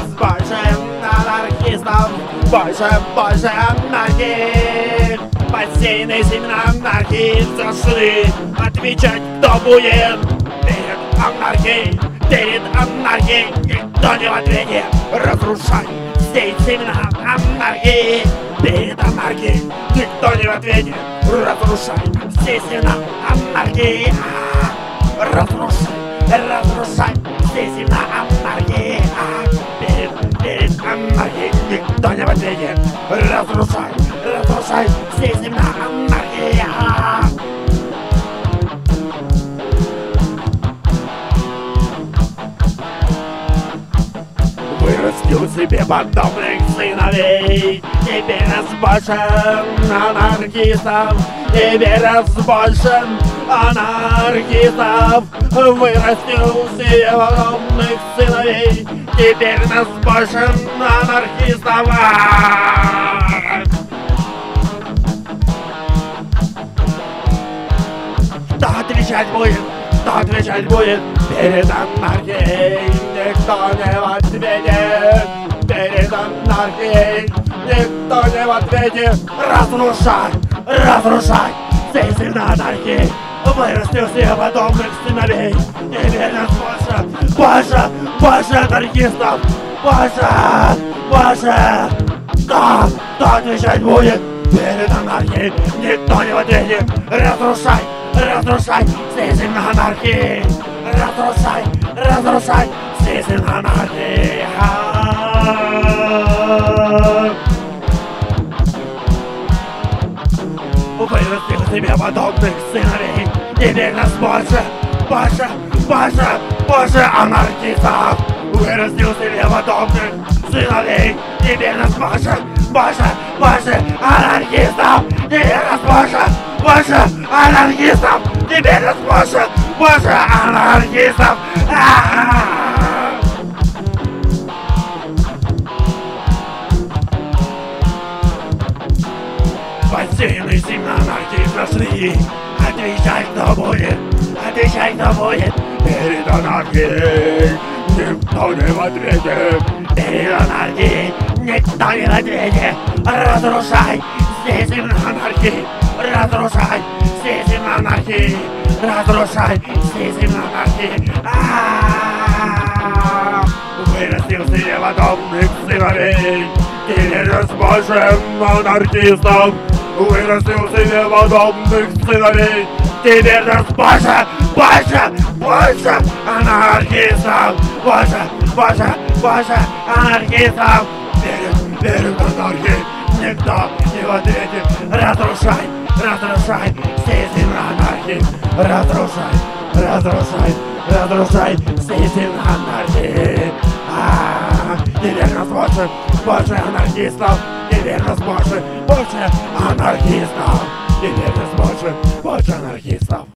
нас больше анархистов, больше анархии. Бассейны семена анархии зашли. Отвечать, кто будет перед анархией, перед анархией. Никто не в ответе. Разрушай все семена анархии. Перед анархией никто не в ответе. Разрушай все семена анархии. Разрушай все семена анархии. Перед анархией никто не в ответе. Разрушай все семена анархии. Вырастил себе подобных сыновей. Теперь нас больше анархистов. Теперь нас больше анархистов. Вырастил себе подобных сыновей. Теперь нас больше анархистов. Кто отвечать будет перед анархией? Никто не в ответе. Перед анархией никто не в ответе. Разрушай все семена анархии. Вырастил себе подобных сыновей. Теперь нас больше анархистов. Больше. Кто отвечать будет перед анархией? Никто не в ответе. Разрушай все семена анархии. Разрушай все семена анархии. Вырастил себе подобных сыновей. Теперь нас больше анархистов. Вырастил себе подобных сыновей. Теперь нас больше анархистов. Теперь нас больше анархистов. Теперь нас больше анархистов. Бассейны семена анархии прошли. Отвечай, кто будет перед анархией. Никто не в ответе. Перед анархией никто не в ответе. Разрушай все семена анархии. Разрушай все семена анархии. Вырастил себе подобных сыновей. Теперь нас больше анархистов. Вырастил себе подобных сыновей. Теперь нас больше анархистов. Больше анархистов. Перед анархией никто не в ответе. Разрушай все семена анархии. Разрушай все семена анархии. Теперь нас больше анархистов. Теперь нас больше анархистов. Теперь нас больше анархистов.